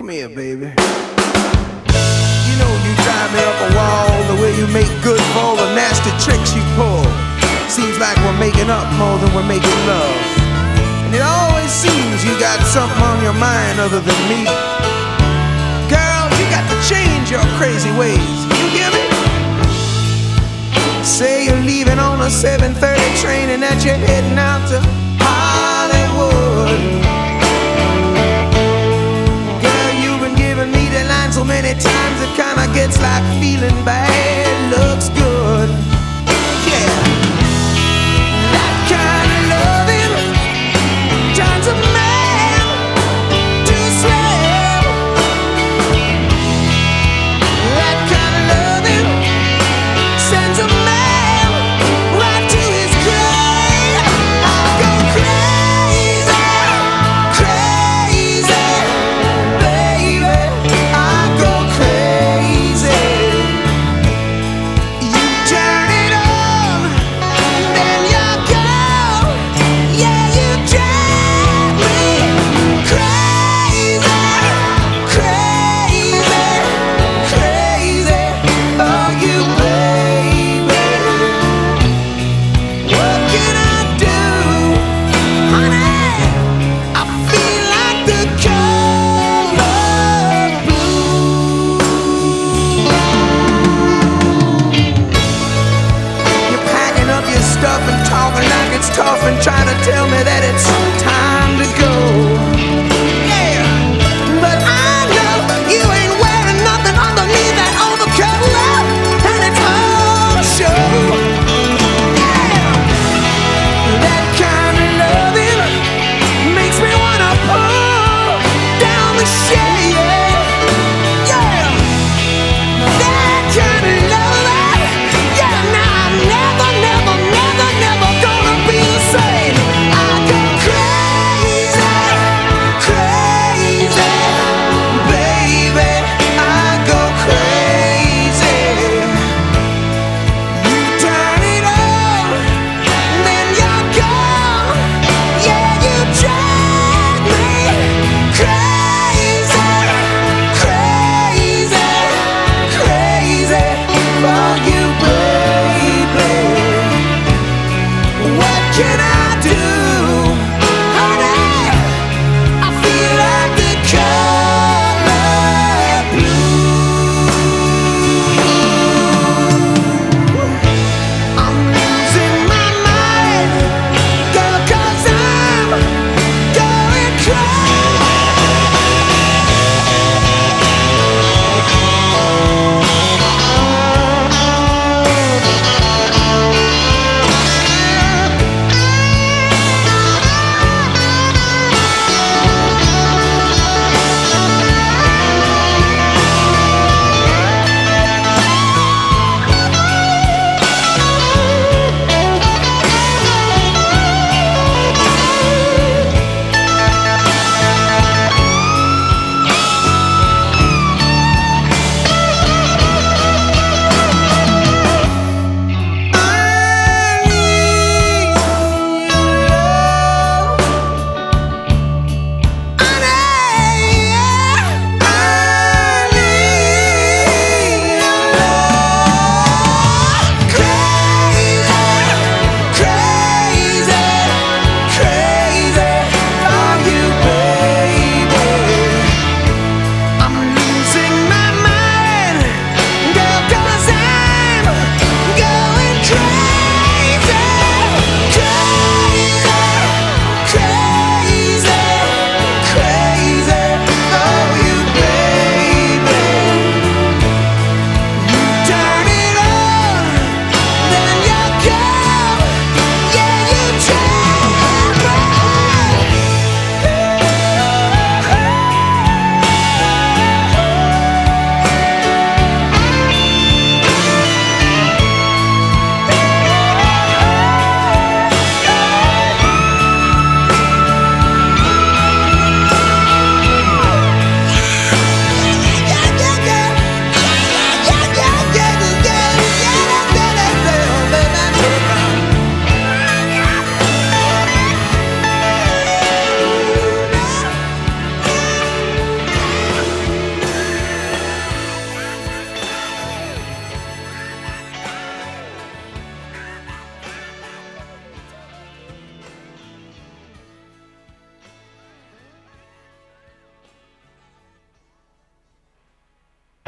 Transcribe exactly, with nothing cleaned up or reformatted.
here, baby. You know you drive me up a wall, the way you make good for all the nasty tricks you pull. Seems like we're making up more than we're making love. And it always seems you got something on your mind other than me. Girl, you got to change your crazy ways. You hear me? Say you're leaving on a seven thirty train and that you're heading out to Hollywood. Girl, you've been giving me the line so many times it kinda gets like feeling bad.